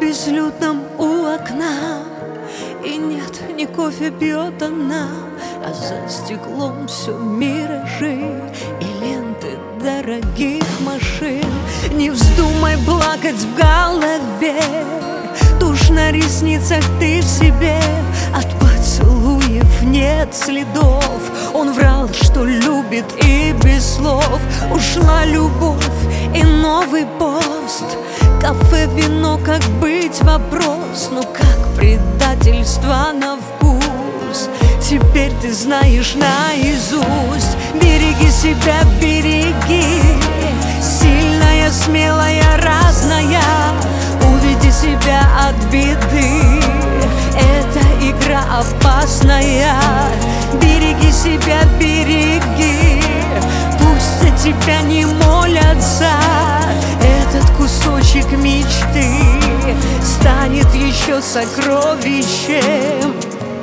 безлюдном у окна, и нет, не кофе пьет она, а за стеклом все миражи и ленты дорогих машин. Не вздумай плакать в голове, тушь на ресницах ты в себе. От поцелуев нет следов, он врал, что любит, и без слов. Ушла любовь и новый пост, кафе, вино, как быть вопрос. Ну как предательство на вкус, теперь ты знаешь наизусть. Береги себя, береги, сильная, смелая, разная. Уведи себя от беды, эта игра опасная. Береги себя, береги, пусть за тебя не молятся. Этот кусочек мечты станет еще сокровищем.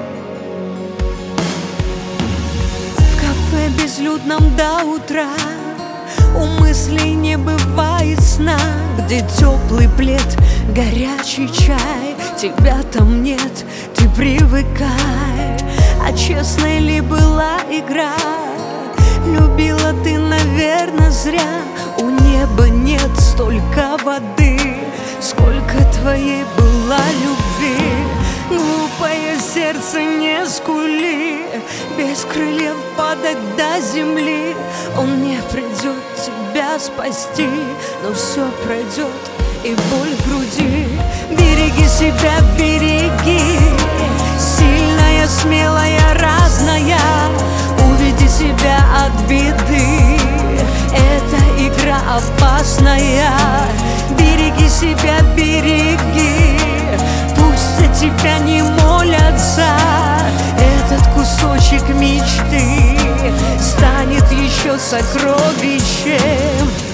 В кафе безлюдном до утра у мыслей не бывает сна, где теплый плед, горячий чай. Тебя там нет, ты привыкай. А честной ли была игра? Любила ты, наверное, зря. У неба нет столько воды, сколько твоей была любви. Глупое сердце, не скули, без крыльев падать до земли. Он не придет тебя спасти, но все пройдет, и боль в груди. Береги себя, береги, сильная, смелая, разная. Уведи себя от беды, эта игра опасная. Береги себя, береги, пусть за тебя не молятся. Этот кусочек мечты станет еще сокровищем.